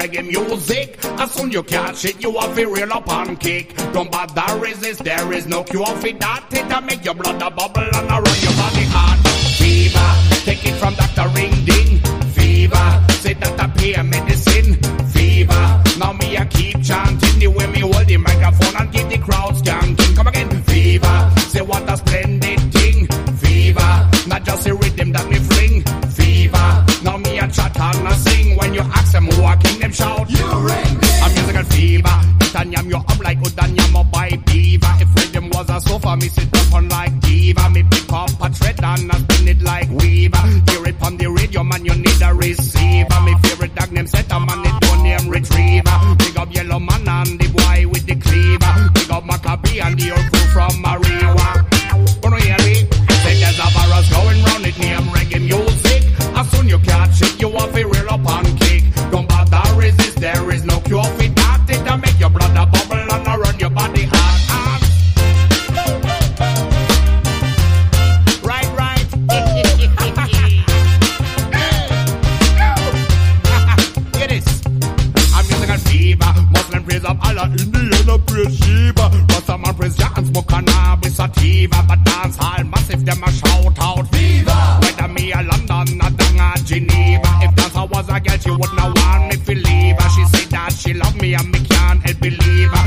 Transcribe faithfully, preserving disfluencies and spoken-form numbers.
reggae music. As soon you catch it, you have to reel up and kick. Don't bother resist, there is no cure for that. It'll make your blood a bubble and a run your body hard. Fever, take it from Doctor Ring Ding. Fever, say that I pay a medicine. Fever, now me I keep chanting the way me hold the microphone and keep the crowd skanking. Come again, fever, say what a splendid thing. Fever, not just a rhythm that me fling. Fever, now me a chat and a sing. When you ask them who are king, them shout, you ring me. A musical fever, it and yam you up like Udanyam up by beaver. If rhythm was a sofa, me sit up on like diva. Me pick up a thread and I spin it like weaver. Hear it on the radio, man, you need a receiver. Me favorite dog name Setter, man, it don't name Retriever. Big up Yellow Man and the boy with the cleaver. Big up Maccabee and the old crew from Mariwa. Don't hear me? Say there's a virus going round, it name reggae music. As soon you catch it, you have to reel up and kick. Don't bother resist, there is no cure for that. It'll make your blood a bubble and a run your body hard. hard. Right, right. Get this. A musical fever. Muslim praise of Allah, Indian praise Shiva. Rastaman praise Jah and smoke cannabis sativa. But dance hall massive, them a shout out fever. Whether me a London, a Dang or Geneva. If dancer was a girl, she would not want me to leave her. She said that she love me and me can't help believe her.